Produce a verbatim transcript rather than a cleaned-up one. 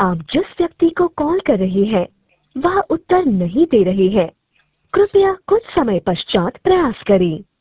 आप जिस व्यक्ति को कॉल कर रहे हैं वह उत्तर नहीं दे रहे हैं। कृपया कुछ समय पश्चात प्रयास करें।